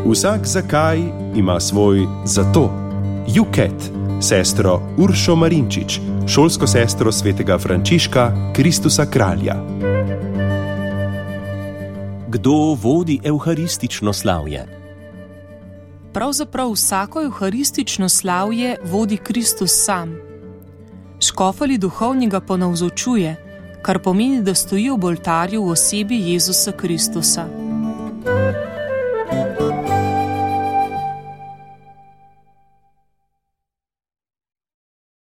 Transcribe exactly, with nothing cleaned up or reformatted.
Vsak zakaj ima svoj zato. Juket, sestro Uršo Marinčič, šolsko sestro svetega Frančiška Kristusa Kralja. Kdo vodi evharistično slavje? Pravzaprav vsako evharistično slavje vodi Kristus sam. Škof ali duhovnik ga ponavzočuje, kar pomeni, da stoji ob oltarju v osebi Jezusa Kristusa.